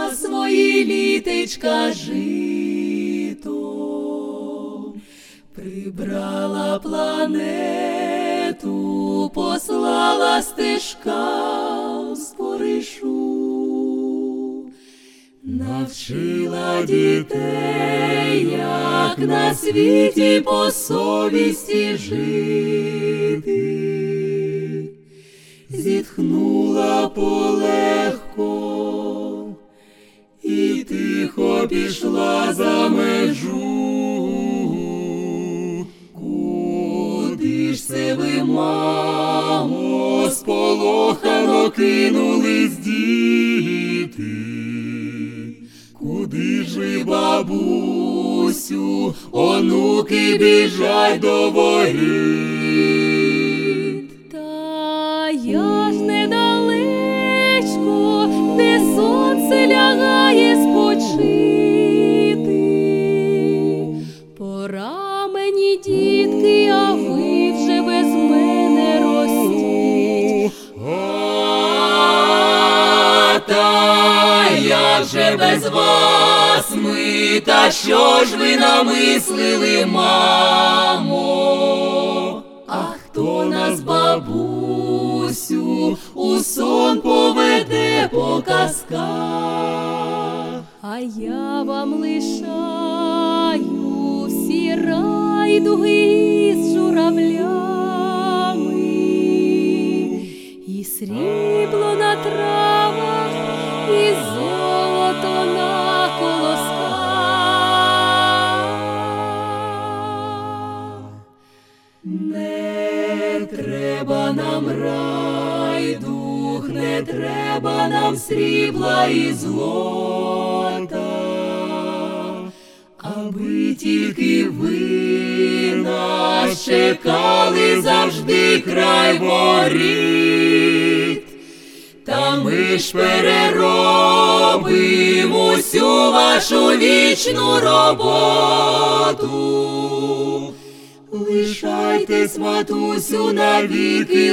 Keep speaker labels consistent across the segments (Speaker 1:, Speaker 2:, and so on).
Speaker 1: на свої літечка жито, прибрала планету, послала стежка в споришу, навчила дітей, як на світі по совісті жити. Зітхнула полегко і тихо пішла за межу. Куди ж це ви, мамо, сполохано кинулись діти? Куди ж ви, бабусю, онуки біжать до воріт?
Speaker 2: Я ж недалечко, де сонце лягає спочити. Пора мені, дітки, а ви вже без мене ростіть.
Speaker 1: Та як же без вас ми, та що ж ви намислили, мамо? А хто нас, бабусю, у сон поведе по казках?
Speaker 2: А я вам лишаю всі райдуги з журавлями, і срібло на травах, і золото на колосках.
Speaker 1: Не треба нам райдуг, не треба нам срібла і злота, аби тільки ви нас чекали завжди край воріт. Та ми ж переробимо усю вашу вічну роботу. Лишайтесь, матусю, навіки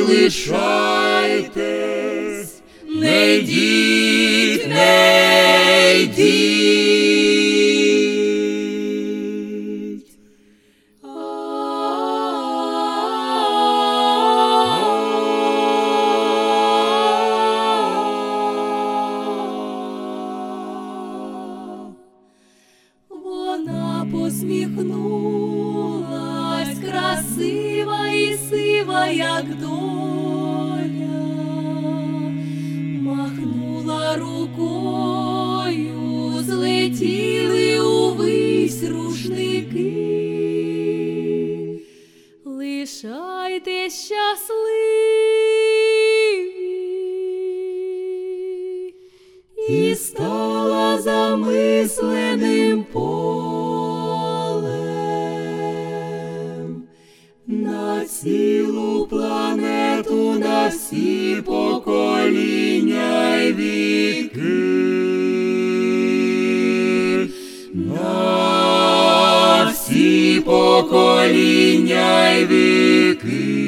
Speaker 1: лишайтесь, не йдіть, не йдіть. Вона посміхнулась, красива і сива, як доля, махнула рукою, злетіли увись рушники.
Speaker 2: Лишайтесь щасливі.
Speaker 1: І стала замисленим полем на цілу планету, на всі покоління й віки, на всі покоління й віки.